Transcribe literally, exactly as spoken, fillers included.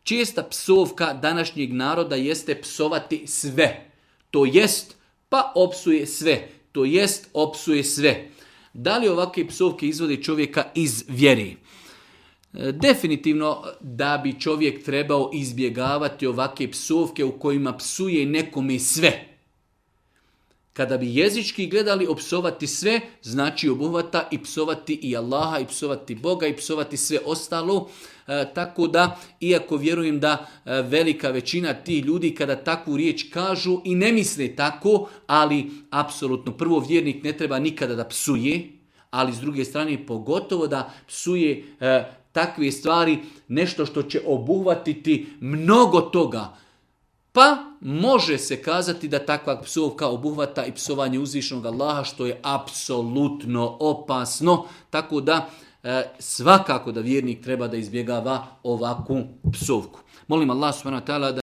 Česta psovka današnjeg naroda jeste psovati sve. To jest, pa opsuje sve. To jest, opsuje sve. Da li ovakve psovke izvode čovjeka iz vjeri? Definitivno da bi čovjek trebao izbjegavati ovakve psovke u kojima psuje nekome sve. Kada bi jezički gledali opsovati sve, znači obuhvata i psovati i Allaha, i psovati Boga, i psovati sve ostalo. E, tako da, iako vjerujem da e, velika većina tih ljudi kada takvu riječ kažu i ne misle tako, ali apsolutno prvo vjernik ne treba nikada da psuje, ali s druge strane pogotovo da psuje e, takve stvari, nešto što će obuhvatiti mnogo toga. Pa može se kazati da takva psovka obuhvata i psovanje uzvišenog Allaha, što je apsolutno opasno. Tako da e, svakako da vjernik treba da izbjegava ovakvu psovku. Molim Allah subhanahu wa ta'ala da